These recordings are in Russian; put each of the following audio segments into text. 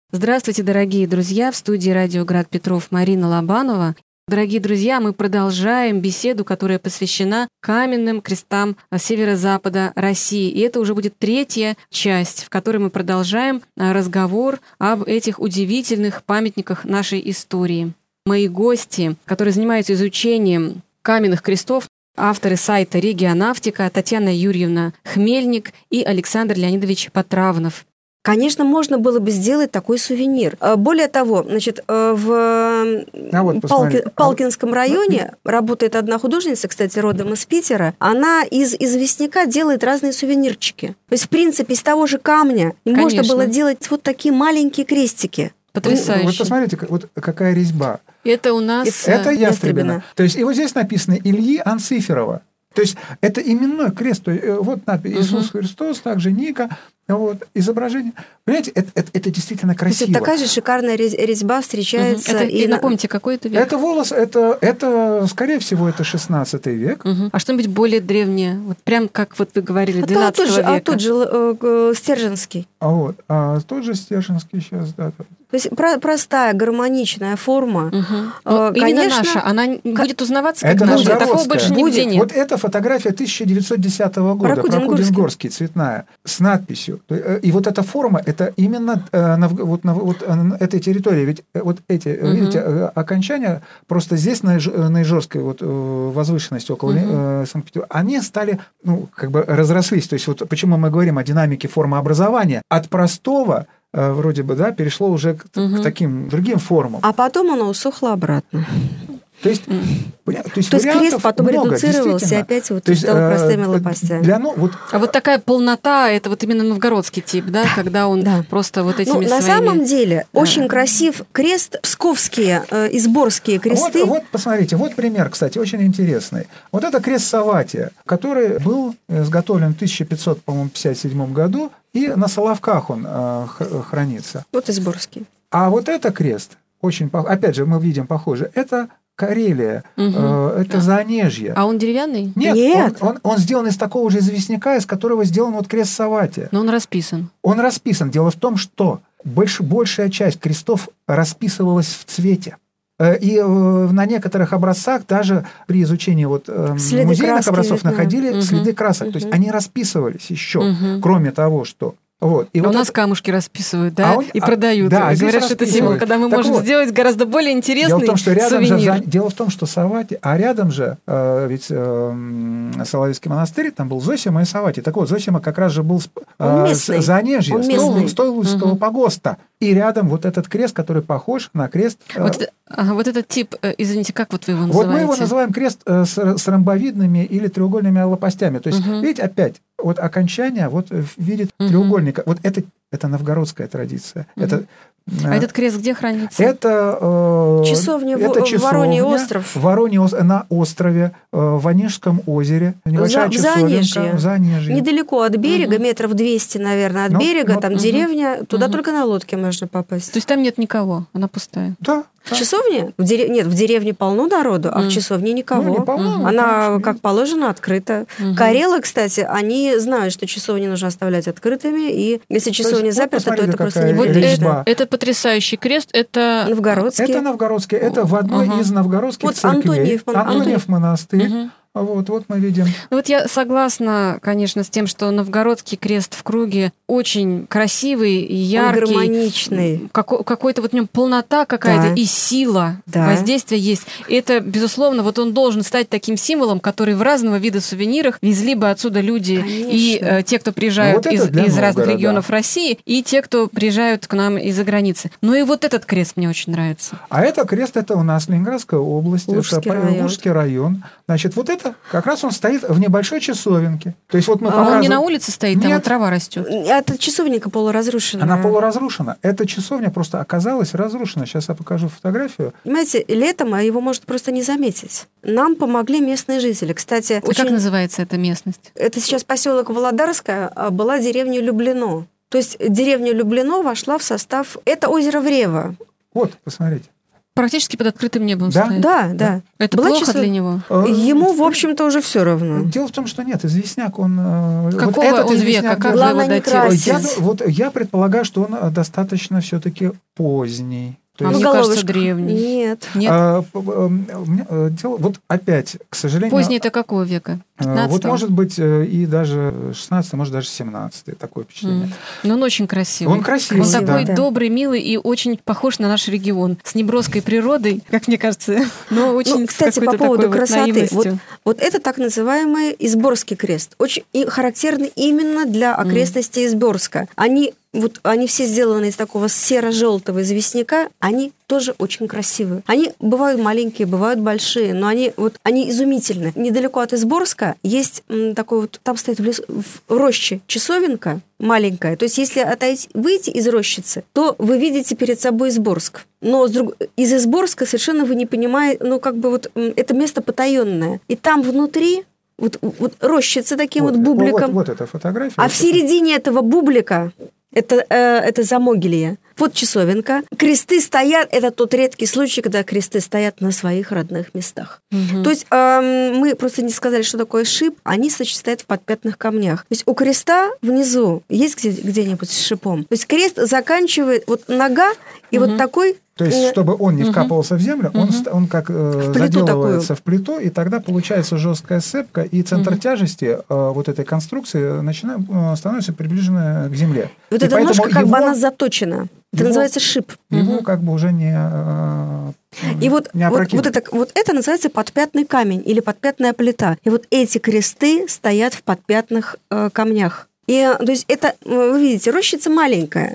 Здравствуйте, дорогие друзья! В студии «Радио Град Петров» Марина Лобанова. Дорогие друзья, мы продолжаем беседу, которая посвящена каменным крестам северо-запада России. И это уже будет третья часть, в которой мы продолжаем разговор об этих удивительных памятниках нашей истории. Мои гости, которые занимаются изучением каменных крестов, авторы сайта «Регионавтика» Татьяна Юрьевна Хмельник и Александр Леонидович Потравнов. Конечно, можно было бы сделать такой сувенир. Более того, значит, в Палкинском районе работает одна художница, кстати, родом из Питера. Она из известняка делает разные сувенирчики. То есть, в принципе, из того же камня можно было делать вот такие маленькие крестики. Потрясающе. Вот посмотрите, вот какая резьба. Это у нас... Это Ястребина. То есть, и вот здесь написано Ильи Анциферова. То есть, это именной крест. Вот надпись «Иисус Христос», также Ника. Вот, изображение. Понимаете, это действительно красиво. То есть, такая же шикарная резьба встречается. И напомните, какой это век? Это волос, это скорее всего, это 16 век. А что-нибудь более древнее? Вот прям как вот вы говорили, 12 века. А тот же Стерженский. Тот же Стерженский сейчас, да. То есть простая, гармоничная форма. Конечно, именно наша, она будет узнаваться как наша. Такого больше нигде нет. Вот эта фотография 1910 года, Прокудин-Горский, цветная, с надписью. И вот эта форма, это именно на этой территории. Ведь вот эти, видите, окончания, просто здесь на Ижорской возвышенности около Санкт-Петербурга, они стали, разрослись. То есть вот почему мы говорим о динамике формообразования. От простого вроде бы, да, перешло уже к таким другим формам. А потом оно усохло обратно. То есть крест потом редуцировался и опять стал простыми лопастями. А вот такая полнота, это вот именно новгородский тип, да, когда он просто вот этими своими... На самом деле, очень красив крест, псковские и сборские кресты. Вот, посмотрите, вот пример, кстати, очень интересный. Вот это крест Савватия, который был изготовлен в 1557 году, и на Соловках он хранится. Вот и сборский. А вот это крест, опять же, мы видим похоже, это Карелия, это Заонежье. А он деревянный? Нет. Он сделан из такого же известняка, из которого сделан вот крест Савватия. Но он расписан. Он расписан. Дело в том, что большая часть крестов расписывалась в цвете. И на некоторых образцах, даже при изучении музейных образцов, находили следы красок. То есть они расписывались еще, кроме того, что... И у нас камушки расписывают, да, и продают. Да, говорят, что это символ, когда мы можем сделать гораздо более интересный сувенир. Дело в том, что Савватий, а рядом же ведь Соловецкий монастырь, там был Зосима и Савватий. Так вот, Зосима как раз же был Заонежье, Стойлузского погоста. И рядом вот этот крест, который похож на крест... Вот этот тип, извините, как вот вы его называете? Вот мы его называем крест с ромбовидными или треугольными лопастями. То есть, видите, опять, вот окончание в виде треугольника. Вот это новгородская традиция. А этот крест где хранится? Это часовня Вороний остров. На острове, в Онежском озере. Небольшая часовенка. В Заонежье. Недалеко от берега, метров 200, наверное, от берега, там деревня, туда только на лодке можно попасть. То есть там нет никого, она пустая? Да. В часовне? Нет, в деревне полно народу, а в часовне никого. Она, как положено, открыта. Карелы, кстати, они знают, что часовни нужно оставлять открытыми, и если часовня заперта, то это просто неприлично. Это потрясающий крест, это... Новгородский. Это новгородский, это в одной из новгородских церквей. Антониев монастырь. Вот мы видим. Вот я согласна, конечно, с тем, что новгородский крест в круге очень красивый, яркий. Он гармоничный. Какой-то вот в нем полнота какая-то и сила, воздействие есть. И это, безусловно, вот он должен стать таким символом, который в разного вида сувенирах везли бы отсюда люди. Конечно. И те, кто приезжают из разных регионов России, и те, кто приезжают к нам из-за границы. Ну и вот этот крест мне очень нравится. А это крест, это у нас Ленинградская область, Лужский район. Значит, вот это как раз он стоит в небольшой часовенке. То есть вот мы он не на улице стоит, там трава растет. Это часовенка полуразрушенная. Она полуразрушена. Эта часовня просто оказалась разрушена. Сейчас я покажу фотографию. Понимаете, летом его может просто не заметить. Нам помогли местные жители. Кстати, как называется эта местность? Это сейчас поселок Володарская, а была деревня Люблино. То есть деревня Люблино вошла в состав... Это озеро Врева. Вот, посмотрите. Практически под открытым небом стоит. Да. Это плохо для него? Ему, в общем-то, уже все равно. Дело в том, что нет, известняк, он... Какого вот он века? Как вы его датируете? Я предполагаю, что он достаточно все-таки поздний. Мне кажется, древний. Нет. Вот опять, к сожалению... Поздний это какого века? 15-го? Вот может быть и даже 16, может даже 17 такое впечатление. Но он очень красивый. Он красивый, Он такой добрый, милый и очень похож на наш регион. С неброской природой, как мне кажется, но очень кстати, по поводу красоты. Вот это так называемый Изборский крест. Очень характерный именно для окрестностей Изборска. Они все сделаны из такого серо-желтого известняка, они тоже очень красивые. Они бывают маленькие, бывают большие, но они изумительны. Недалеко от Изборска есть такой там стоит в роще часовенка маленькая. То есть, если выйти из рощицы, то вы видите перед собой Изборск. Но из Изборска совершенно вы не понимаете, это место потаенное. И там внутри вот рощица таким вот бубликом. Вот эта фотография. А в середине этого бублика это Замогилье. Вот часовенка. Кресты стоят. Это тот редкий случай, когда кресты стоят на своих родных местах. Угу. То есть мы просто не сказали, что такое шип. Они, стоят в подпятных камнях. То есть у креста внизу есть где-нибудь с шипом. То есть крест заканчивает нога и вот такой. То есть, чтобы он не вкапывался в землю, он как заделывается в плиту, и тогда получается жесткая сцепка, и центр тяжести вот этой конструкции становится приближенно к земле. Вот это ножка она заточена. Это называется шип. Его уже не опрокинуть. Вот это называется подпятный камень или подпятная плита. И вот эти кресты стоят в подпятных камнях. То есть это, вы видите, рощица маленькая.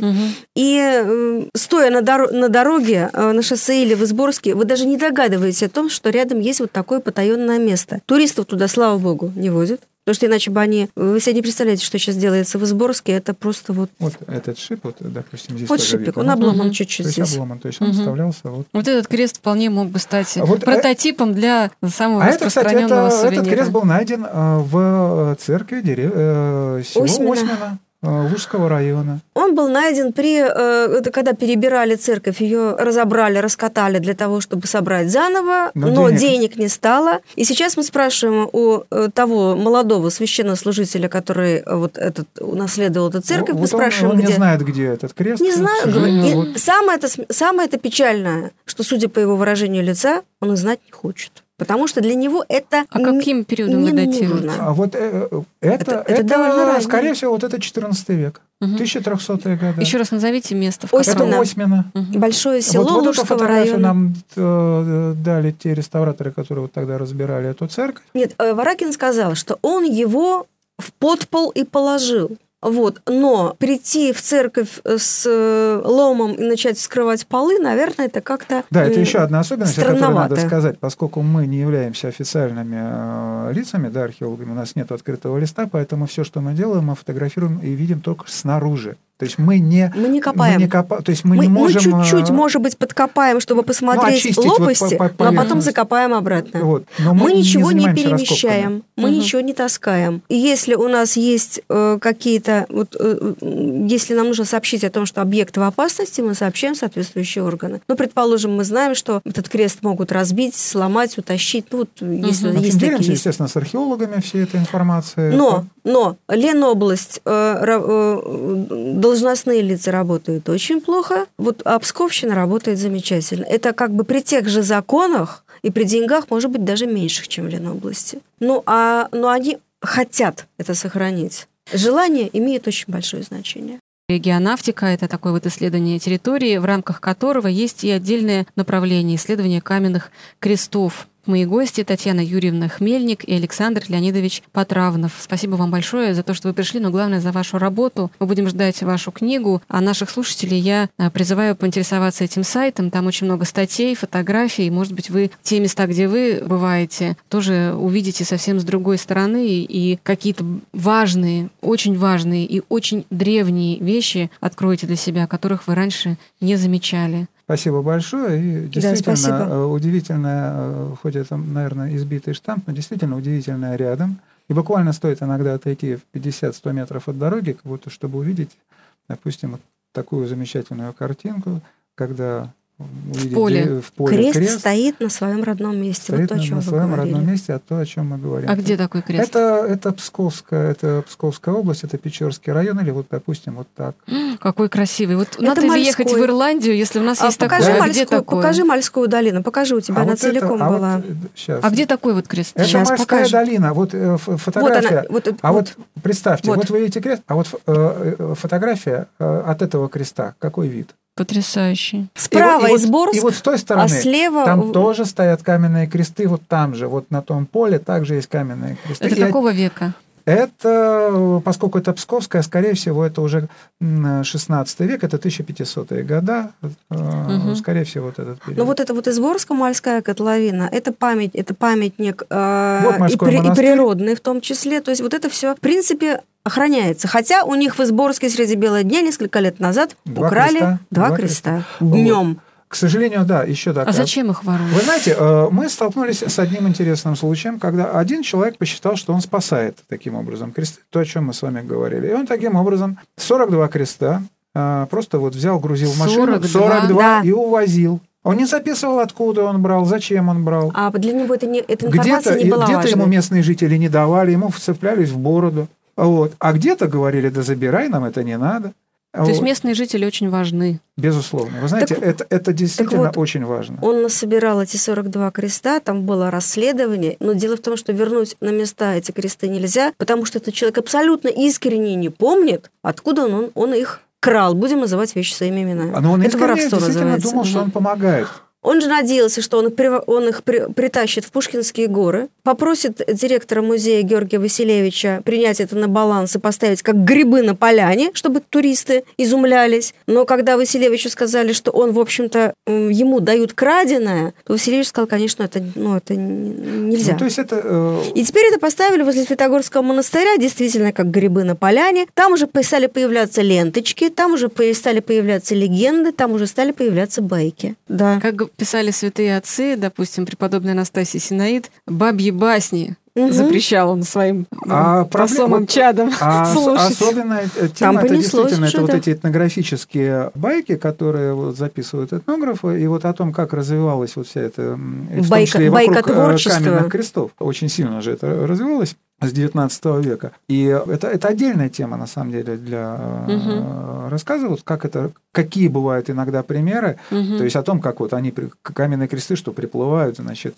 И стоя на дороге, на шоссе или в Изборске, вы даже не догадываетесь о том, что рядом есть вот такое потаенное место. Туристов туда, слава богу, не возят. Потому что иначе бы вы себе не представляете, что сейчас делается в Изборске, это просто Вот этот шип, допустим, здесь вот тоже шипик, видно. он обломан чуть-чуть здесь. То есть он вставлялся Вот этот крест вполне мог бы стать прототипом для самого распространенного сувенира. Этот крест был найден в церкви село Осьмино. Лужского района. Он был найден когда перебирали церковь, ее разобрали, раскатали для того, чтобы собрать заново, но денег не стало. И сейчас мы спрашиваем у того молодого священнослужителя, который унаследовал эту церковь, мы спрашиваем, он не знает, где этот крест. Не знаю. И самое это печальное, что, судя по его выражению лица, он и знать не хочет. Потому что для него это каким периодом вы датируете? Это скорее всего, это 14 век. 1300-е годы. Еще раз назовите место. Это Осьмино. Большое село Лужского района. Нам дали те реставраторы, которые тогда разбирали эту церковь. Нет, Варакин сказал, что он его в подпол и положил. Но прийти в церковь с ломом и начать вскрывать полы, наверное, это как-то Да, это еще одна особенность, о которой надо сказать, поскольку мы не являемся официальными лицами, археологами, у нас нет открытого листа, поэтому все, что мы делаем, мы фотографируем и видим только снаружи. То есть мы не копаем. То есть мы не можем... Мы чуть-чуть, может быть, подкопаем, чтобы посмотреть лопасти, а потом закопаем обратно. Но мы ничего не перемещаем, мы ничего не таскаем. И если у нас есть какие-то... если нам нужно сообщить о том, что объект в опасности, мы сообщаем соответствующие органы. Предположим, мы знаем, что этот крест могут разбить, сломать, утащить. Если есть такие... Делимся, естественно, с археологами всей этой информацией. Но Ленобласть... Должностные лица работают очень плохо, а Псковщина работает замечательно. Это при тех же законах и при деньгах, может быть, даже меньших, чем в Ленобласти. Но они хотят это сохранить. Желание имеет очень большое значение. Геонавтика – это такое исследование территории, в рамках которого есть и отдельное направление исследования каменных крестов. Мои гости Татьяна Юрьевна Хмельник и Александр Леонидович Потравнов. Спасибо вам большое за то, что вы пришли, но главное за вашу работу. Мы будем ждать вашу книгу, а наших слушателей я призываю поинтересоваться этим сайтом. Там очень много статей, фотографий. Может быть, вы те места, где вы бываете, тоже увидите совсем с другой стороны и какие-то важные, очень важные и очень древние вещи откроете для себя, которых вы раньше не замечали. Спасибо большое. И действительно удивительное, хоть это, наверное, избитый штамп, но действительно удивительное рядом. И буквально стоит иногда отойти в 50-100 метров от дороги, как будто, чтобы увидеть, допустим, такую замечательную картинку, когда увидеть в поле крест стоит на своем родном месте. Стоит вот на своем родном месте, а то, о чем мы говорим. А где такой крест? Это Псковская область, это Печорский район, или вот, допустим, вот так. Какой красивый. Вот надо ли ехать в Ирландию, если у нас есть такой? Покажи Мальскую долину, покажи, у тебя она целиком была. А где такой вот крест? Это Мальская долина, вот фотография. Вот представьте, вот вы видите крест, а вот фотография от этого креста, какой вид? Потрясающий. Справа Изборск, и вот с той стороны, а слева... там тоже стоят каменные кресты, вот там же, вот на том поле также есть каменные кресты. Это какого века? Это, поскольку это Псковская, скорее всего, это уже 16 век, это 1500-е года, скорее всего, вот этот период. Ну вот это вот Изборско-Мальская котловина, это памятник и природный в том числе, то есть вот это все, в принципе, охраняется. Хотя у них в Изборске среди бела дня несколько лет назад украли два креста днем. К сожалению, да, еще так. А зачем их воруют? Вы знаете, мы столкнулись с одним интересным случаем, когда один человек посчитал, что он спасает таким образом кресты, то, о чем мы с вами говорили. И он таким образом 42 креста просто вот взял, грузил в машину, 42 да. И увозил. Он не записывал, откуда он брал, зачем он брал. А для него эта информация не была важной. Где-то ему местные жители не давали, ему вцеплялись в бороду. Вот. А где-то говорили, да забирай, нам это не надо. То есть местные жители очень важны. Безусловно. Вы знаете, это действительно очень важно. Он насобирал эти 42 креста, там было расследование, но дело в том, что вернуть на места эти кресты нельзя, потому что этот человек абсолютно искренне не помнит, откуда он их крал. Будем называть вещи своими именами. Но он это воровство действительно думал, что он помогает. Он же надеялся, что он их притащит в Пушкинские горы, попросит директора музея Георгия Василевича принять это на баланс и поставить как грибы на поляне, чтобы туристы изумлялись. Но когда Василевичу сказали, что он, в общем-то, ему дают краденое, то Василевич сказал, конечно, это нельзя. Ну, то есть это, И теперь это поставили возле Святогорского монастыря, действительно, как грибы на поляне. Там уже стали появляться ленточки, там уже стали появляться легенды, там уже стали появляться байки. Да. Как писали святые отцы, допустим, преподобный Анастасий Синаид, бабьи басни запрещал он своим посомым чадом слушать. Особенная тема, это действительно это вот эти этнографические байки, которые вот записывают этнографы, и вот о том, как развивалась вот вся эта, в том числе и вокруг каменных крестов. Очень сильно же это развивалось с XIX века. И это отдельная тема, на самом деле, для рассказа, вот какие бывают иногда примеры, то есть о том, как вот они, каменные кресты, что приплывают, значит,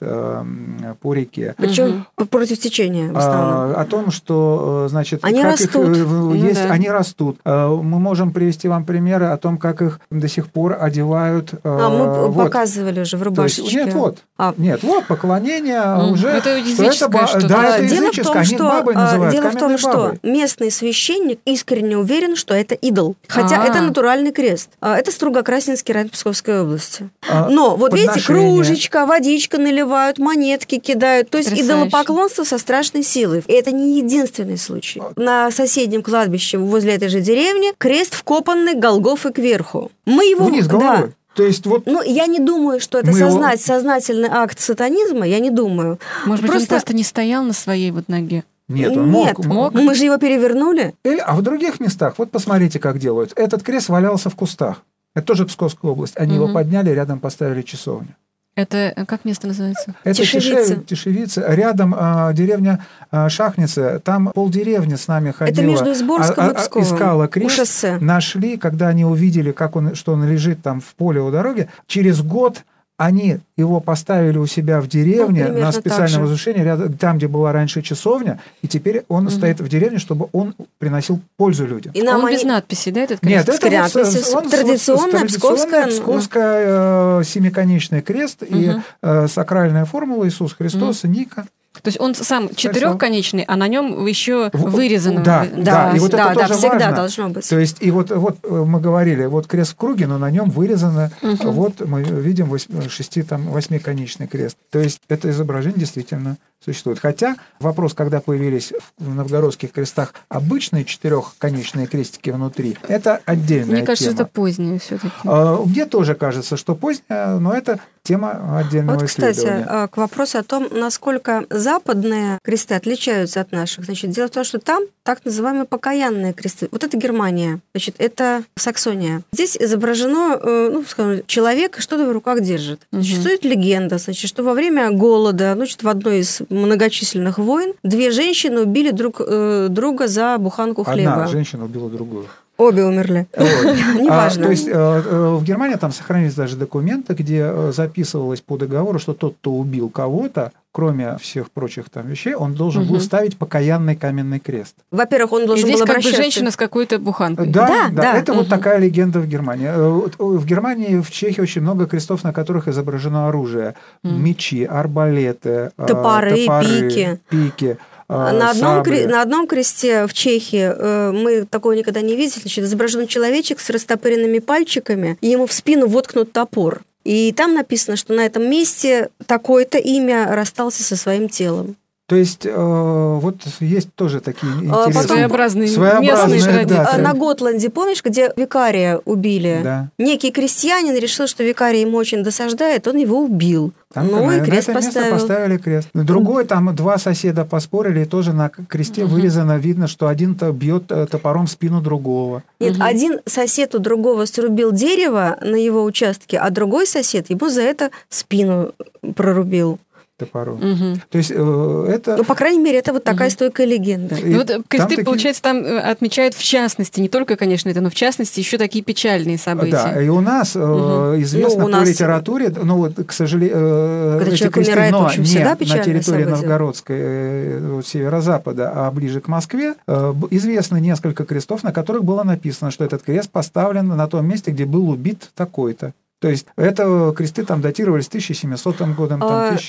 по реке. Причем против течения в основном. О том, что, значит, они растут. Они растут. Мы можем привести вам примеры о том, как их до сих пор одевают. Мы показывали уже в рубашечке. Нет, поклонение уже. Это языческое что-то. Да, это языческое. Дело в том, что местный священник искренне уверен, что это идол. Хотя это натуральный крест. Это Строгокрасненский район Псковской области. Но вот видите, кружечка, водичка наливают, монетки кидают. То есть идолопоклонство со страшной силой. И это не единственный случай. На соседнем кладбище возле этой же деревни крест вкопанный Голгофой кверху. Мы его... Вниз головой. То есть вот я не думаю, что это сознательный акт сатанизма, я не думаю. Может быть, он просто не стоял на своей вот ноге? Нет, он мог. Мы же его перевернули. А в других местах, вот посмотрите, как делают. Этот крест валялся в кустах. Это тоже Псковская область. Они его подняли, рядом поставили часовню. Это как место называется? Это Тишевица. Рядом деревня Шахница. Там полдеревни с нами ходила. Это между Изборском и Псковом. Искала крест. Нашли, когда они увидели, что он лежит там в поле у дороги. Через год они его поставили у себя в деревне на специальном возвышении, там, где была раньше часовня, и теперь он стоит в деревне, чтобы он приносил пользу людям. И он без надписи, да, этот крест? Нет, это традиционная псковская семиконечный крест и сакральная формула Иисус Христос, Ника. То есть он сам четырехконечный, а на нем еще вырезано. Да, и вот это тоже всегда важно. Должно быть. То есть, и вот мы говорили, вот крест в круге, но на нем вырезано, вот мы видим 8-конечный крест. То есть это изображение действительно существует. Хотя вопрос, когда появились в новгородских крестах обычные 4-конечные крестики внутри, это отдельная тема. Мне кажется, это позднее все-таки. Мне тоже кажется, что позднее, но это тема отдельного исследования. Кстати, к вопросу о том, насколько западные кресты отличаются от наших. Значит, дело в том, что там так называемые покаянные кресты. Вот это Германия, значит, это Саксония. Здесь изображено, скажем, человек что-то в руках держит. Существует легенда, значит, что во время голода, значит, в одной из многочисленных войн 2 женщины убили друг друга за буханку хлеба. Одна женщина убила другую. Обе умерли. Неважно. То есть в Германии там сохранились даже документы, где записывалось по договору, что тот, кто убил кого-то, кроме всех прочих там вещей, он должен был ставить покаянный каменный крест. Во-первых, он должен был обращаться... Здесь как бы женщина с какой-то буханкой. Да. Это вот такая легенда в Германии. В Германии, в Чехии очень много крестов, на которых изображено оружие. Мечи, арбалеты, топоры, пики. На одном кресте в Чехии мы такого никогда не видели. Значит, изображен человечек с растопыренными пальчиками, и ему в спину воткнут топор. И там написано, что на этом месте такое-то имя расстался со своим телом. То есть вот есть тоже такие интересные своеобразные местные традиции. На Готланде, помнишь, где викария убили? Да. Некий крестьянин решил, что викарий ему очень досаждает, он его убил. Там, и крест поставил. Место поставили крест. Другой, там 2 соседа поспорили, и тоже на кресте вырезано, видно, что один-то бьет топором в спину другого. Нет, один сосед у другого срубил дерево на его участке, а другой сосед ему за это спину прорубил. Топором. То есть это... по крайней мере, это вот такая стойкая легенда. Вот кресты, получается, там отмечают в частности, не только, конечно, это, но в частности еще такие печальные события. Да, и у нас известно по литературе, к сожалению, эти кресты, но не на территории Новгородской, северо-запада, а ближе к Москве, известно несколько крестов, на которых было написано, что этот крест поставлен на том месте, где был убит такой-то. То есть это кресты там датировались 1700 годом,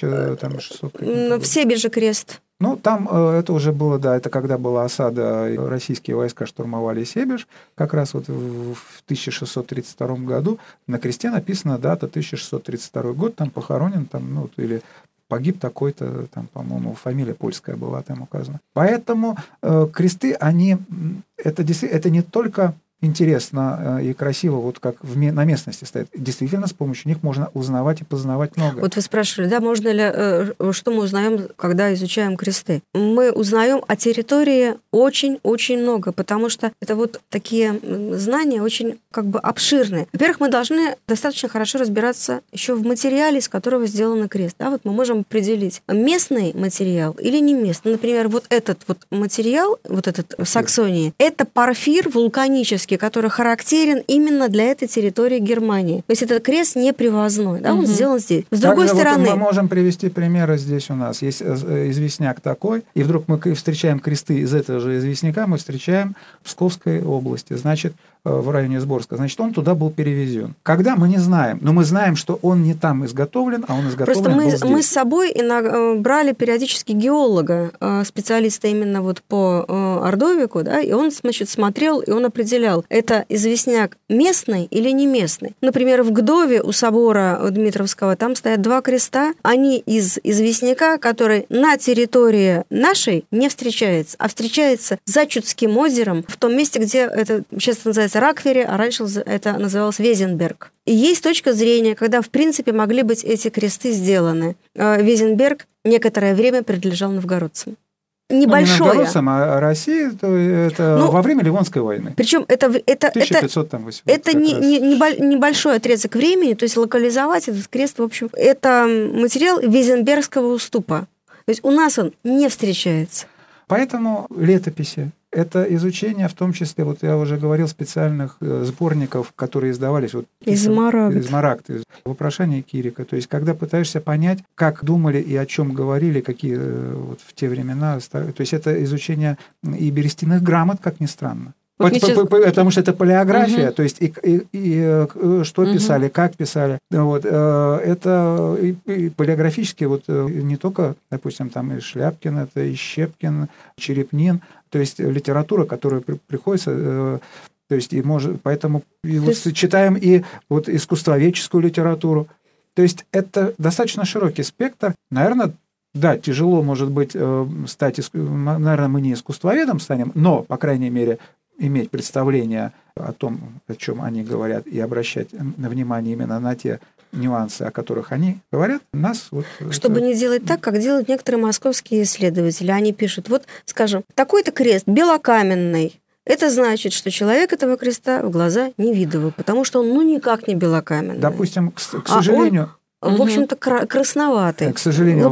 1600. В Себеже крест. Там это уже было, это когда была осада, российские войска штурмовали Себеж, как раз вот в 1632 году на кресте написана дата 1632 год, там похоронен, или погиб такой-то, там, по-моему, фамилия польская была там указана. Поэтому кресты, это не только интересно и красиво, вот как на местности стоят. Действительно, с помощью них можно узнавать и познавать многое. Вот вы спрашивали, можно ли, что мы узнаем, когда изучаем кресты? Мы узнаем о территории очень-очень много, потому что это вот такие знания очень обширные. Во-первых, мы должны достаточно хорошо разбираться еще в материале, из которого сделан крест. Вот мы можем определить, местный материал или не местный. Например, вот этот вот материал, вот этот в Саксонии, это порфир вулканический, который характерен именно для этой территории Германии. То есть этот крест не привозной, он сделан здесь. С другой стороны... Мы можем привести примеры здесь у нас. Есть известняк такой, и вдруг мы встречаем кресты из этого же известняка, мы встречаем в Псковской области, значит, в районе Сборска. Значит, он туда был перевезен. Когда, мы не знаем, но мы знаем, что он не там изготовлен, а он изготовлен был здесь. Мы с собой брали периодически геолога, специалиста именно вот по Ордовику, и он, значит, смотрел, и он определял, это известняк местный или не местный. Например, в Гдове у собора Дмитровского там стоят 2 креста, они из известняка, который на территории нашей не встречается, а встречается за Чудским озером, в том месте, где это сейчас называется Раквере, а раньше это называлось Везенберг. И есть точка зрения, когда, в принципе, могли быть эти кресты сделаны. Везенберг некоторое время принадлежал новгородцам. Небольшое. Не новгородцам, а России, это во время Ливонской войны. Причем это небольшой отрезок времени, то есть локализовать этот крест, в общем, это материал Везенбергского уступа. То есть у нас он не встречается. Поэтому летописи – это изучение, в том числе, вот я уже говорил, специальных сборников, которые издавались Измарагд, вопрошания Кирика. То есть, когда пытаешься понять, как думали и о чем говорили, какие вот в те времена. То есть, это изучение и берестяных грамот, как ни странно. Потому что это палеография, то есть и что писали, как писали. Это и палеографически не только, допустим, там и Шляпкин, это и Щепкин, Черепнин, то есть литература, которая приходится, то есть поэтому читаем и искусствоведческую литературу. То есть это достаточно широкий спектр. Наверное, да, тяжело, может быть, стать, наверное, мы не искусствоведом станем, но, по крайней мере, иметь представление о том, о чем они говорят, и обращать внимание именно на те нюансы, о которых они говорят, нас... Вот, чтобы не делать так, как делают некоторые московские исследователи. Они пишут, вот, скажем, такой-то крест белокаменный. Это значит, что человек этого креста в глаза не видывал, потому что он никак не белокаменный. Допустим, к сожалению... В общем-то, красноватый. К сожалению,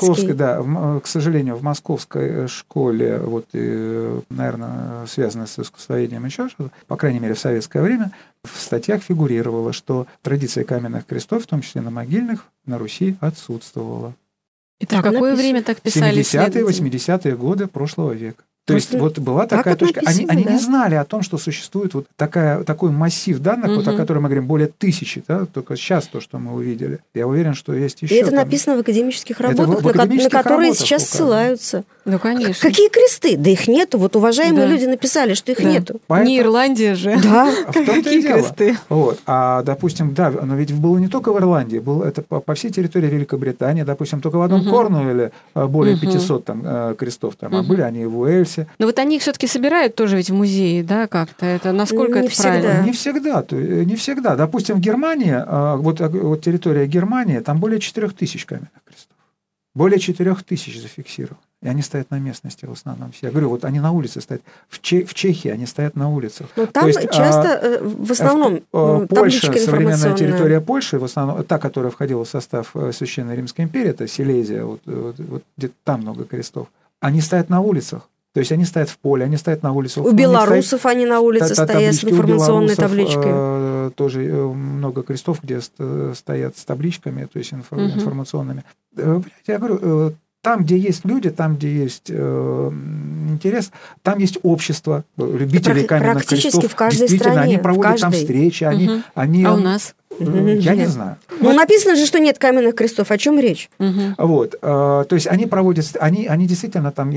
в московской школе, вот, наверное, связанной с искусствоведением еще что-то, по крайней мере, в советское время, в статьях фигурировало, что традиция каменных крестов, в том числе на могильных, на Руси отсутствовала. Это в какое время так писали? 70-е, 80-е годы прошлого века. То есть вот была такая точка. Они не знали о том, что существует вот такой массив данных, вот о котором мы говорим, более 1000, да, только сейчас то, что мы увидели. Я уверен, что есть еще. И это написано в академических работах, на которые сейчас ссылаются. Ну, конечно. Какие кресты? Да их нету. Вот уважаемые люди написали, что их нету. Не Ирландия же. Да. Какие кресты? Вот. А, допустим, да, но ведь было не только в Ирландии, это по всей территории Великобритании, допустим, только в одном Корнуэлле более 500 там крестов, там, а были они и в Уэльсе. Но вот они их все-таки собирают тоже ведь в музее, да, как-то? Это насколько это правильно? Не всегда. Допустим, в Германии, вот территория Германии, там более 4000 каменных крестов. Более 4000 зафиксировано. И они стоят на местности в основном все. Я говорю, вот они на улице стоят. В Чехии они стоят на улицах. Но там часто, в основном, Польша, современная территория Польши, в основном, та, которая входила в состав Священной Римской империи, это Силезия, вот где-то там много крестов. Они стоят на улицах. То есть они стоят в поле, они стоят на улице. У белорусов они на улице стоят с информационной табличкой. Тоже много крестов, где стоят с табличками, то есть информационными. Я говорю, там, где есть люди, там, где есть интерес, там есть общество любителей каменных крестов. Практически в каждой Действительно, стране. они проводят там встречи. А у нас? Я не знаю. Ну, написано же, что нет каменных крестов. О чем речь? Вот. То есть они проводят, они действительно там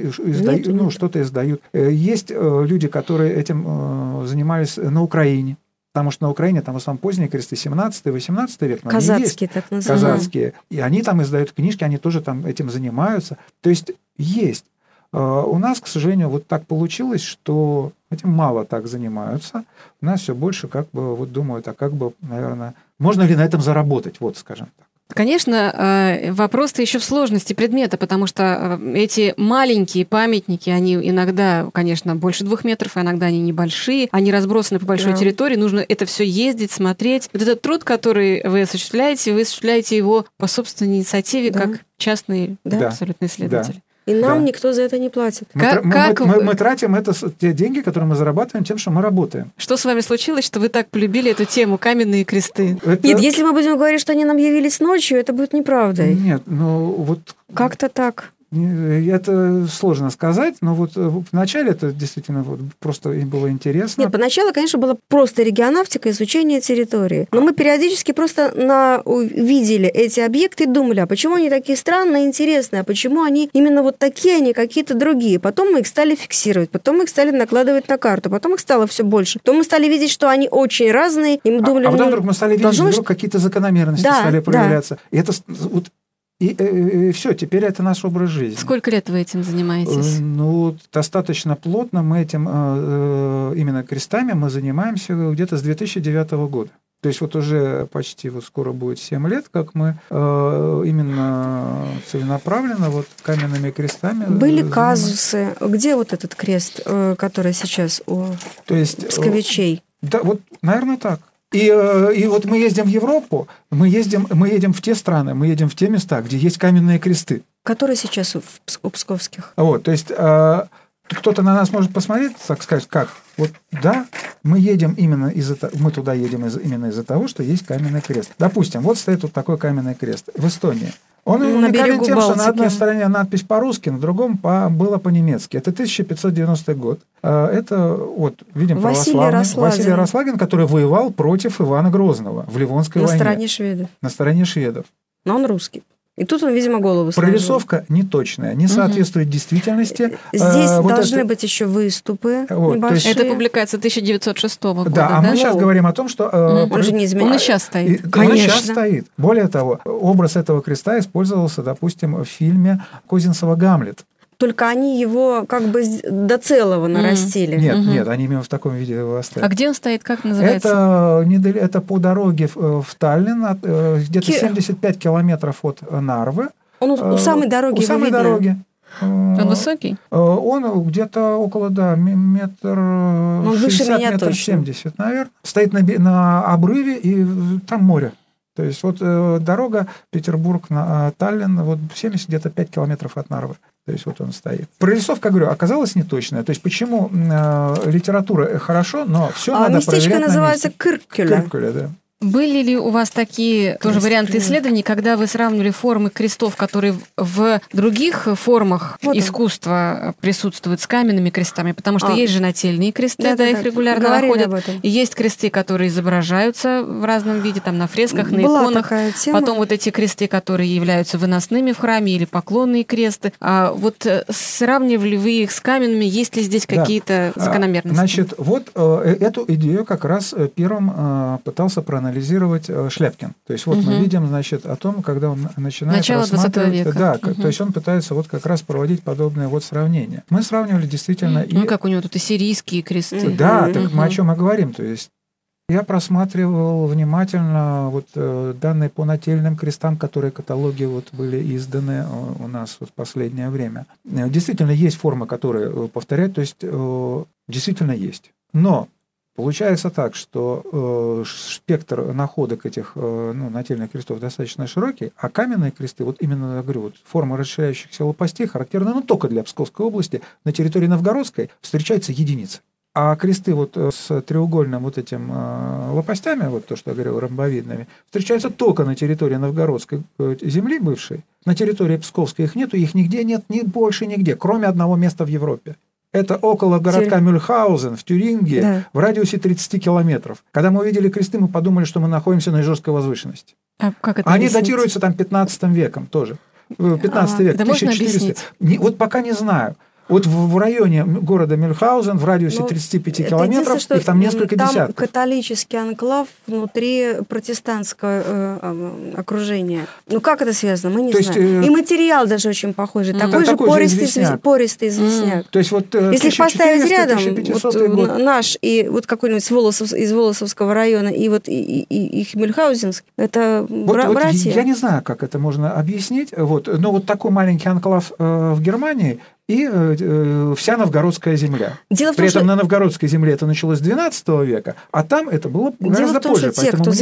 издают, что-то издают. Есть люди, которые этим занимались на Украине. Потому что на Украине там в основном поздние кресты, 17-18 век. Казацкие, так называемые. Казацкие. И они там издают книжки, они тоже там этим занимаются. То есть есть. У нас, к сожалению, вот так получилось, что этим мало так занимаются. У нас все больше как бы вот думают, а как бы, наверное, можно ли на этом заработать, вот скажем так. Конечно, вопрос-то еще в сложности предмета, потому что эти маленькие памятники, они иногда, конечно, больше 2 метров, а иногда они небольшие, они разбросаны по большой территории, нужно это все ездить, смотреть. Вот этот труд, который вы осуществляете его по собственной инициативе, как частный абсолютно исследователь. И нам никто за это не платит. Мы тратим те деньги, которые мы зарабатываем тем, что мы работаем. Что с вами случилось, что вы так полюбили эту тему каменные кресты? Нет, если мы будем говорить, что они нам явились ночью, это будет неправдой. Нет, ну вот... Как-то так. Это сложно сказать, но вот вначале это действительно просто им было интересно. Нет, поначалу, конечно, была просто регионавтика, изучение территории. Но мы периодически просто видели эти объекты и думали, а почему они такие странные, интересные, а почему они именно вот такие, а не какие-то другие. Потом мы их стали фиксировать, потом мы их стали накладывать на карту, потом их стало все больше. Потом мы стали видеть, что они очень разные, и мы думали... потом вдруг мы стали видеть, вдруг какие-то закономерности стали проявляться. И это вот... И все, теперь это наш образ жизни. Сколько лет вы этим занимаетесь? Ну, достаточно плотно мы этим, именно крестами мы занимаемся где-то с 2009 года. То есть вот уже почти вот скоро будет 7 лет, как мы именно целенаправленно вот каменными крестами были казусы. Где вот этот крест, который сейчас у псковичей? Да, вот, наверное, так. И вот мы ездим в Европу, мы едем в те страны, мы едем в те места, где есть каменные кресты. Которые сейчас у псковских. Вот, то есть кто-то на нас может посмотреть, так сказать, как? Вот да, мы едем мы туда едем именно из-за того, что есть каменный крест. Допустим, вот стоит вот такой каменный крест в Эстонии. Он уникален тем, что на одной стороне надпись по-русски, на другом было по-немецки. Это 1590 год. Это, вот, видим, Василий Рослагин, который воевал против Ивана Грозного в Ливонской войне. На стороне шведов. Но он русский. И тут он, видимо, голову сложил. Прорисовка неточная, не соответствует действительности. Здесь должны быть еще выступы небольшие. Это публикация 1906 года. Да, мы сейчас говорим о том, что... Он же не изменился. Он и сейчас стоит. Он сейчас стоит. Более того, образ этого креста использовался, допустим, в фильме Козинцева «Гамлет». только они его как бы до целого нарастили. Нет, они именно в таком виде его оставили. А где он стоит, как называется? Это по дороге в Таллин, где-то 75 километров от Нарвы. Он у самой дороги. У самой дороги. Он высокий? Он где-то около, метр 60, метр 70, наверное. Стоит на обрыве, и там море. То есть вот дорога Петербург-Таллин, вот 70 где-то 5 километров от Нарвы. То есть вот он стоит. Прорисовка, говорю, оказалась неточная. То есть почему литература хорошо, но все надо проверять на месте. Местечко называется Кырккюле. Кырккюле, да. Были ли у вас такие тоже варианты исследований, когда вы сравнивали формы крестов, которые в других формах искусства присутствуют с каменными крестами? Потому что есть же нательные кресты, их регулярно находят. И есть кресты, которые изображаются в разном виде, там на фресках, на иконах. Потом вот эти кресты, которые являются выносными в храме, или поклонные кресты. А вот сравнивали вы их с каменными? Есть ли здесь какие-то закономерности? Значит, вот эту идею как раз первым пытался проанализировать Шляпкин. То есть вот мы видим, значит, о том, когда он начинает начало рассматривать... 20 века. Да, то есть он пытается вот как раз проводить подобное вот сравнение. Мы сравнивали действительно... Ну, как у него тут и сирийские кресты. Да, так мы о чем и говорим. То есть я просматривал внимательно вот данные по нательным крестам, которые каталоги вот были изданы у нас вот в последнее время. Действительно есть формы, которые повторяют, то есть действительно есть. Но получается так, что спектр находок этих нательных крестов достаточно широкий, а каменные кресты, вот именно, я говорю, вот формы расширяющихся лопастей характерны только для Псковской области, на территории Новгородской встречаются единицы. А кресты вот с треугольным вот этим лопастями, вот то, что я говорил, ромбовидными, встречаются только на территории Новгородской земли бывшей. На территории Псковской их нету, их нигде нет, ни больше нигде, кроме одного места в Европе. Это около городка Мюльхаузен в Тюрингии, в радиусе 30 километров. Когда мы увидели кресты, мы подумали, что мы находимся на Ижорской возвышенности. А как это Они объяснить? датируются там 15 веком тоже. 15 век, 1400. Вот пока не знаю. Вот в районе города Мюльхаузен в радиусе 35 километров, их там несколько десятков. Там католический анклав внутри протестантского окружения. Ну, как это связано, мы не знаем. И материал даже очень похожий. Такой же пористый известняк. То есть вот если их поставить рядом, вот наш и вот какой-нибудь из Волосовского района, и вот и Мюльхаузенск, это братья. Я не знаю, как это можно объяснить. Но вот такой маленький анклав в Германии, и вся новгородская земля. При этом на новгородской земле это началось с XII века, а там это было гораздо позже. Дело в том, что те, кто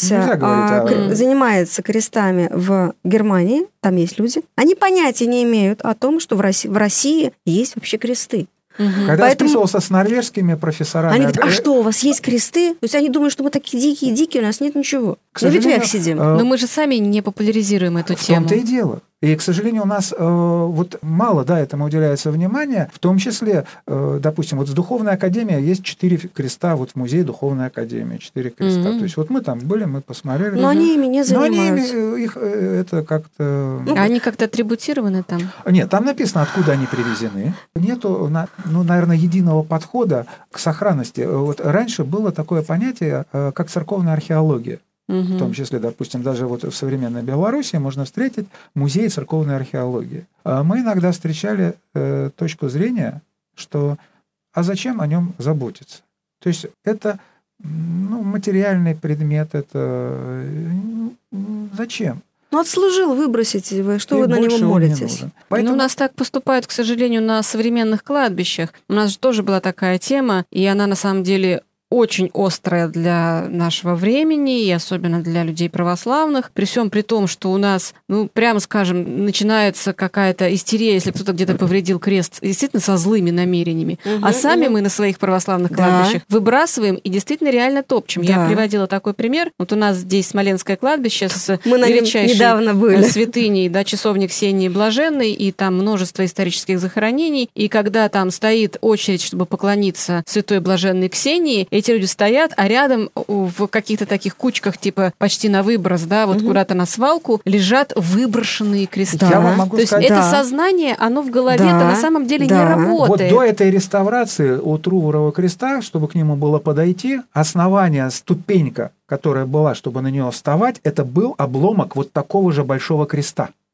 занимается крестами в Германии, там есть люди, они понятия не имеют о том, что в России есть вообще кресты. Когда я списывался с норвежскими профессорами... Они говорят, а что, у вас есть кресты? То есть они думают, что мы такие дикие, у нас нет ничего. На ветвях сидим. Но мы же сами не популяризируем эту тему. В том-то и дело. И, к сожалению, у нас мало этому уделяется внимания, в том числе, допустим, вот с Духовной Академией есть 4 креста, вот в Музее Духовной Академии 4 креста. То есть вот мы там были, мы посмотрели. Но они ими не занимаются. Но они их это как-то... Они как-то атрибутированы там? Нет, там написано, откуда они привезены. Нету, наверное, единого подхода к сохранности. Вот раньше было такое понятие, как церковная археология. В том числе, допустим, даже вот в современной Беларуси можно встретить музей церковной археологии. Мы иногда встречали точку зрения, что а зачем о нем заботиться? То есть это материальный предмет, это зачем? Отслужил, выбросите вы, что вы на него молитесь? Поэтому... у нас так поступают, к сожалению, на современных кладбищах. У нас же тоже была такая тема, и она на самом деле очень острая для нашего времени, и особенно для людей православных, при всем при том, что у нас, прямо скажем, начинается какая-то истерия, если кто-то где-то повредил крест, действительно со злыми намерениями, а сами мы на своих православных кладбищах выбрасываем и действительно реально топчем. Я приводила такой пример. Вот у нас здесь Смоленское кладбище с величайшей святыней, часовня Ксении Блаженной, и там множество исторических захоронений, и когда там стоит очередь, чтобы поклониться святой Блаженной Ксении, эти люди стоят, а рядом в каких-то таких кучках, типа почти на выброс, куда-то на свалку, лежат выброшенные кресты. Я вам могу сказать, это сознание, оно в голове-то на самом деле не работает. Вот до этой реставрации у Труворова креста, чтобы к нему было подойти, основание, ступенька, которая была, чтобы на нее вставать, это был обломок вот такого же большого креста.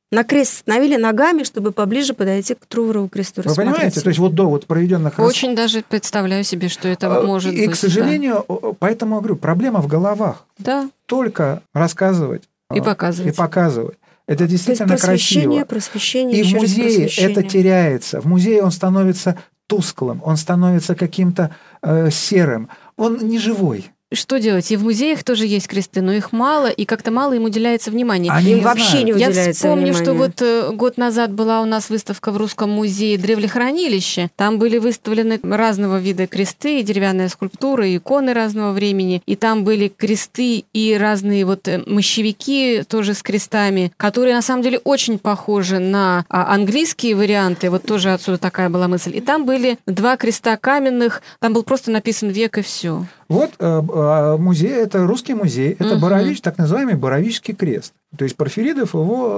На крест становили ногами, чтобы поближе подойти к Труворову кресту. Вы понимаете? То есть вот до вот проведенных... Очень даже представляю себе, что это может быть. И, к сожалению, поэтому я говорю, проблема в головах. Да. Только рассказывать и показывать. Это действительно красиво. Просвещение, и в музее это теряется. В музее он становится тусклым, он становится каким-то серым. Он не живой. Что делать? И в музеях тоже есть кресты, но их мало, и как-то мало им уделяется внимания. Им вообще не уделяется внимания. Я вспомню, внимания. что вот год назад была у нас выставка в Русском музее древлехранилища. Там были выставлены разного вида кресты, и деревянная скульптура, и иконы разного времени. И там были кресты и разные вот мощевики тоже с крестами, которые на самом деле очень похожи на английские варианты. Вот тоже отсюда такая была мысль. И там были 2 креста каменных, там был просто написан век и все. Вот музей, это русский музей, это так называемый Боровический крест. То есть Порфиридов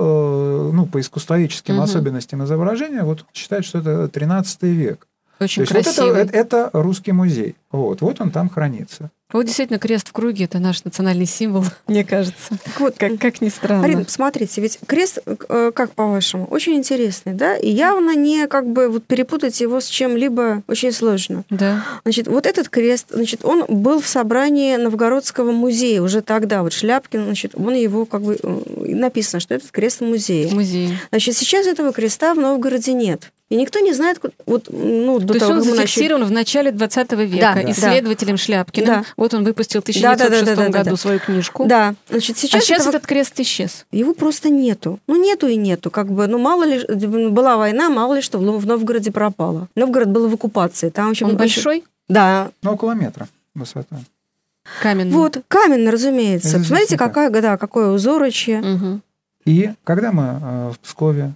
его, по искусствоведческим особенностям изображения, вот считает, что это 13 век. Очень красивый. Вот это русский музей. Вот он там хранится. Вот действительно крест в круге – это наш национальный символ, мне кажется. Вот, как ни странно. Арина, посмотрите, ведь крест, как по-вашему, очень интересный, да? И явно не перепутать его с чем-либо очень сложно. Да. Значит, вот этот крест, он был в собрании Новгородского музея уже тогда. Вот Шляпкин, он его написано, что этот крест в музее. Значит, сейчас этого креста в Новгороде нет. И никто не знает, То есть он зафиксирован в начале 20 века исследователем Шляпкиным. Да. Вот он выпустил в 1906 году свою книжку. Да. Значит, сейчас этот крест исчез. Его просто нету. Нету и нету. Мало ли, была война, мало ли что в Новгороде пропало. Новгород был в оккупации. Там он большой? Да. Около метра высота. Каменный. Вот, каменный, разумеется. Посмотрите, какое узорочье. Угу. И когда мы в Пскове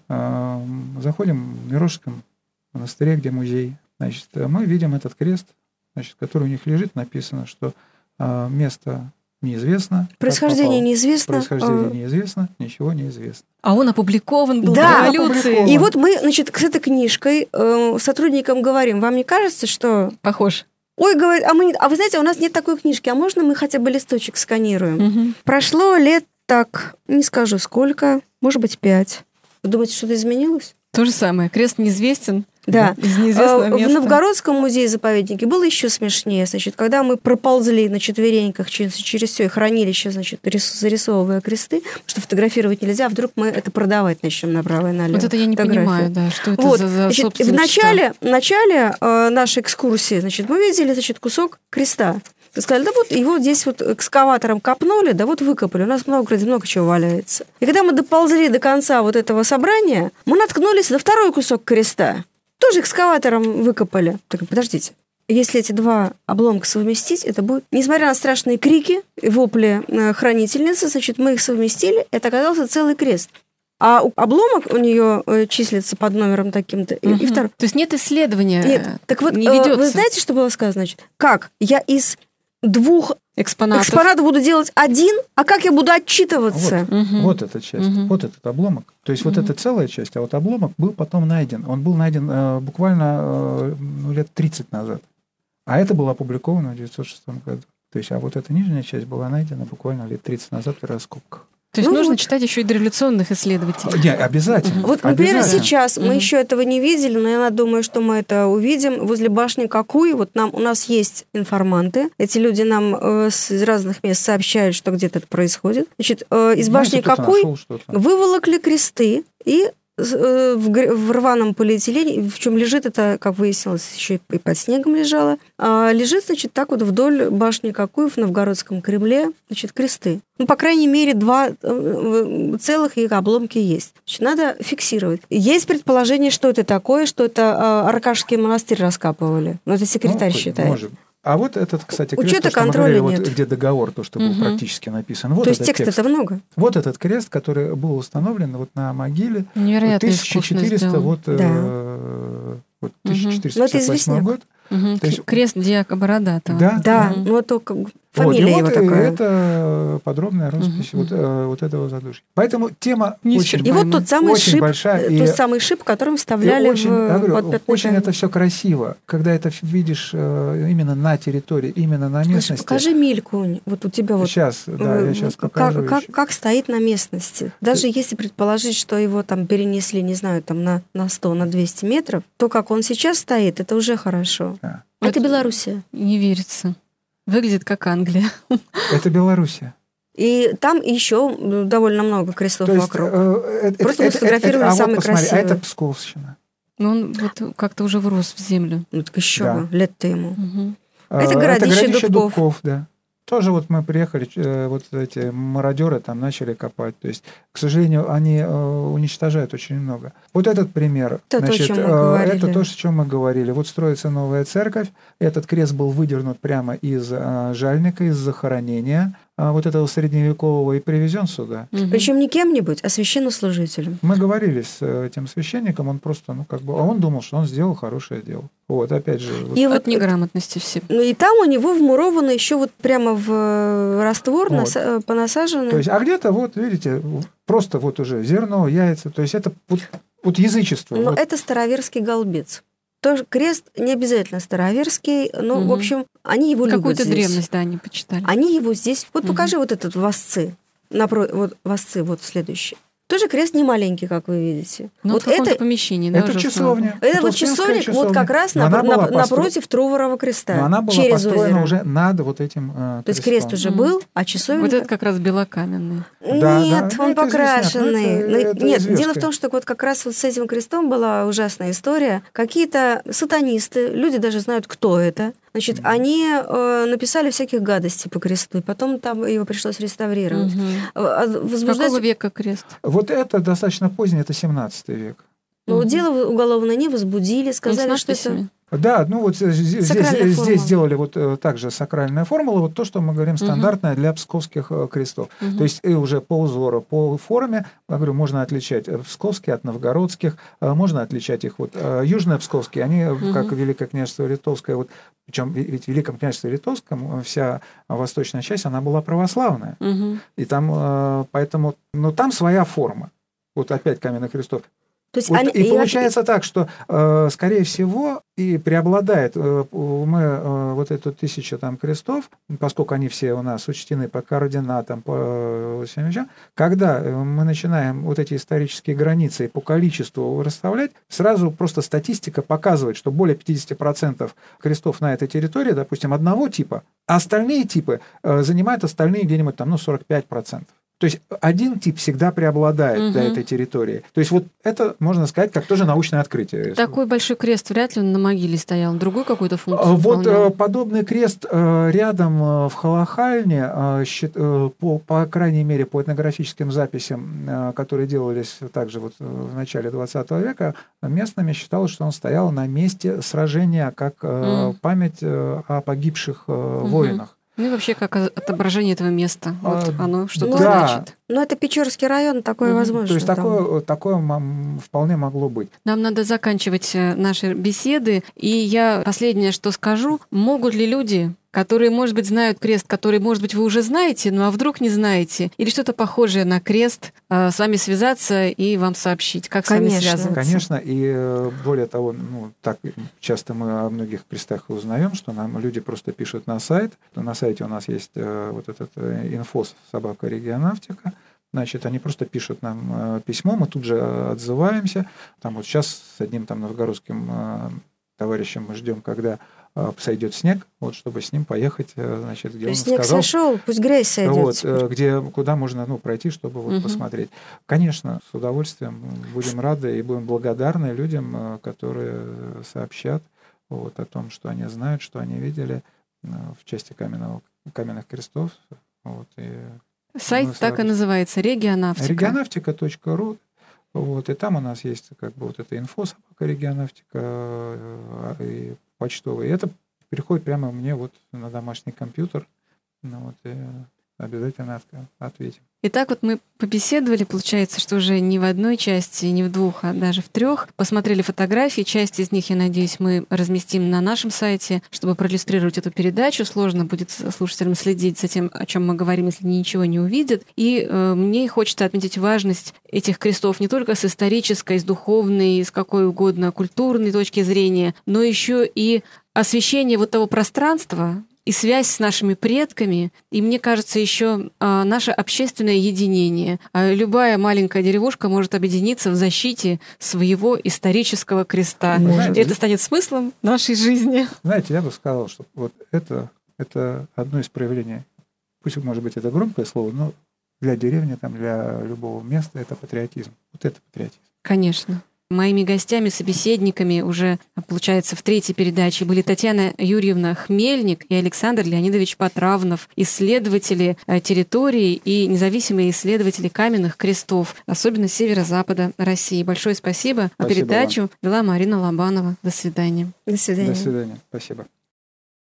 заходим в Мирошском монастыре, где музей, значит, мы видим этот крест, значит, который у них лежит, написано, что место неизвестно. Происхождение неизвестно. Происхождение неизвестно, ничего не известно. А он опубликован был до революции. И вот мы, значит, с этой книжкой сотрудникам говорим, вам не кажется, что... Похож. Ой, говорит, а вы знаете, у нас нет такой книжки, а можно мы хотя бы листочек сканируем? Угу. Прошло лет так, не скажу сколько, может быть, 5. Вы думаете, что-то изменилось? То же самое. Крест неизвестен. Да. Из неизвестного места. В Новгородском музее-заповеднике было еще смешнее. Значит, когда мы проползли на четвереньках через все хранилище, значит, зарисовывая кресты, потому что фотографировать нельзя, вдруг мы это продавать начнем направо и налево. Вот это я не понимаю, да, что это за значит, в начале нашей экскурсии, значит, мы видели, значит, кусок креста. Сказали, да вот его здесь вот экскаватором копнули, да вот выкопали. У нас в Новгороде много чего валяется. И когда мы доползли до конца вот этого собрания, мы наткнулись на второй кусок креста. Тоже экскаватором выкопали. Так, подождите. Если эти 2 обломка совместить, это будет... Несмотря на страшные крики и вопли хранительницы, значит, мы их совместили, это оказался целый крест. А обломок у нее числится под номером таким-то. И второй. То есть нет исследования. Нет. Так вот, не ведется. Вы знаете, что было сказано? Значит, как я из 2 экспонатов буду делать 1, а как я буду отчитываться? Вот эта часть, вот этот обломок. То есть вот эта целая часть, а вот обломок был потом найден. Он был найден буквально лет 30 назад. А это было опубликовано в 1906 году. То есть, а вот эта нижняя часть была найдена буквально лет 30 назад при раскопках. То есть нужно читать еще и дореволюционных исследователей. Нет, обязательно. Вот, например, сейчас мы еще этого не видели, но я думаю, что мы это увидим. Возле башни Кокуй у нас есть информанты. Эти люди нам с разных мест сообщают, что где-то это происходит. Значит, из башни Кокуй выволокли кресты и в рваном полиэтилене, в чем лежит, это, как выяснилось, еще и под снегом лежало, лежит, значит, так вот вдоль башни Кокуй в Новгородском Кремле, значит, кресты. По крайней мере, 2 целых их обломки есть. Значит, надо фиксировать. Есть предположение, что это такое, что это Аркашский монастырь раскапывали. Но это секретарь считает. Может. А вот этот, кстати, крест, учета контроля нет. Вот, где договор, то, что был практически написан. Вот то есть текста-то много. Вот этот крест, который был установлен вот на могиле. Невероятно 1400, вот 1458 год. То есть крест Диака Бородатого. Да. Ну, это Фамилия его такая. Это подробная роспись вот этого задушья. Поэтому тема очень, и вот тот самый очень шип, большая. Тот самый шип, которым вставляли очень это все красиво, когда это видишь именно на территории, именно на местности. Покажи Милькунь. Вот у тебя вот. Сейчас, я сейчас покажу. Как стоит на местности. Даже если предположить, что его там перенесли, не знаю, там на 100, на 200 метров, то, как он сейчас стоит, это уже хорошо. Да. Это Белоруссия. Не верится. Выглядит как Англия. Это Белоруссия. И там еще довольно много крестов вокруг. Просто мы сфотографировали самые красивые. А это Псковщина. Но он вот как-то уже врос в землю. Ну так еще лет-то ему. Угу. Это городище Дубков. Да. Тоже вот мы приехали, вот эти мародеры там начали копать. То есть, к сожалению, они уничтожают очень много. Вот этот пример. Это то, о чем мы говорили. Это то, о чем мы говорили. Вот строится новая церковь. Этот крест был выдернут прямо из жальника, из захоронения вот этого средневекового и привезен сюда. Причем не кем-нибудь, а священнослужителем. Мы говорили с этим священником, он просто, он думал, что он сделал хорошее дело. Вот, опять же. И от неграмотности все. И там у него вмуровано еще вот прямо в раствор понасажено. То есть, а где-то, вот, видите, просто вот уже зерно, яйца, то есть это вот язычество. Но это староверский голбец. Тоже крест не обязательно староверский, но, в общем, они его любят здесь. Какую-то древность, да, они почитали. Они его здесь... Вот покажи вот этот восцы. Вот восцы, вот следующий. Тоже крест не маленький, как вы видите. Но вот в каком-то помещении, да? Это часовня. Это вот часовня, вот как раз напротив Труворова креста. Но она была построена уже над вот этим крестом. То есть крест уже был, а часовня... Вот это как раз белокаменный. Нет, он покрашенный. Нет, дело в том, что вот как раз вот с этим крестом была ужасная история. Какие-то сатанисты, люди даже знают, кто это. Значит, они написали всяких гадостей по кресту, и потом там его пришлось реставрировать. Какого века крест? Вот это достаточно поздний, это 17 век. Ну, дело уголовное не возбудили, сказали, что это... Да, ну вот здесь сделали вот также сакральная формула, вот то, что мы говорим, стандартная для псковских крестов. То есть и уже по узору, по форме, я говорю, можно отличать псковские от новгородских, можно отличать их вот южно-псковские, они, как Великое княжество Литовское, вот, причем ведь в Великом княжестве Литовском вся восточная часть, она была православная. И там, поэтому, но там своя форма. Вот опять каменных крестов. То есть вот, и получается так, что, скорее всего, и преобладает мы вот эту 1000 там крестов, поскольку они все у нас учтены по координатам, по всем вещам, когда мы начинаем вот эти исторические границы по количеству расставлять, сразу просто статистика показывает, что более 50% крестов на этой территории, допустим, одного типа, а остальные типы занимают остальные где-нибудь там, 45%. То есть один тип всегда преобладает для этой территории. То есть вот это, можно сказать, как тоже научное открытие. Такой большой крест вряд ли он на могиле стоял. Другую какую-то функцию Вот выполнял. подобный крест рядом в Халахальне, по крайней мере, по этнографическим записям, которые делались также вот в начале 20 века, местными считалось, что он стоял на месте сражения как память о погибших воинах. Ну и вообще как отображение этого места. Вот оно что-то значит. Ну, это Печорский район, такое возможно. То есть такое вполне могло быть. Нам надо заканчивать наши беседы. И я последнее, что скажу. Могут ли люди, которые, может быть, знают крест, который, может быть, вы уже знаете, ну а вдруг не знаете, или что-то похожее на крест, с вами связаться и вам сообщить, как с вами связываться? Конечно, и более того, так часто мы о многих крестах узнаем, что нам люди просто пишут на сайт. На сайте у нас есть вот этот info@regionavtica. Значит, они просто пишут нам письмо, мы тут же отзываемся. Там вот сейчас с одним там новгородским товарищем мы ждем, когда сойдет снег, вот, чтобы с ним поехать, значит, где он снег сказал, сошел, пусть грязь сойдет. Вот, куда можно пройти, чтобы вот посмотреть. Конечно, с удовольствием будем рады и будем благодарны людям, которые сообщат вот, о том, что они знают, что они видели в части каменных крестов. Вот, сайт так и называется «Регионавтика». Регионавтика.ру. Вот, и там у нас есть как бы вот это инфо-регионавтика и почтовый. И это переходит прямо мне вот на домашний компьютер. Вот, обязательно ответим. Итак, вот мы побеседовали, получается, что уже не в одной части, не в двух, а даже в 3. Посмотрели фотографии, часть из них, я надеюсь, мы разместим на нашем сайте, чтобы проиллюстрировать эту передачу. Сложно будет слушателям следить за тем, о чем мы говорим, если ничего не увидят. И мне хочется отметить важность этих крестов не только с исторической, с духовной, с какой угодно культурной точки зрения, но еще и освещение вот того пространства, и связь с нашими предками, и, мне кажется, еще наше общественное единение. Любая маленькая деревушка может объединиться в защите своего исторического креста. Это станет смыслом нашей жизни. Знаете, я бы сказал, что вот это одно из проявлений, пусть, может быть, это громкое слово, но для деревни, там, для любого места это патриотизм. Вот это патриотизм. Конечно. Моими гостями, собеседниками уже, получается, в 3-й передаче были Татьяна Юрьевна Хмельник и Александр Леонидович Потравнов, исследователи территории и независимые исследователи каменных крестов, особенно северо-запада России. Большое спасибо. А передачу вела Марина Лобанова. До свидания. До свидания. До свидания. Спасибо.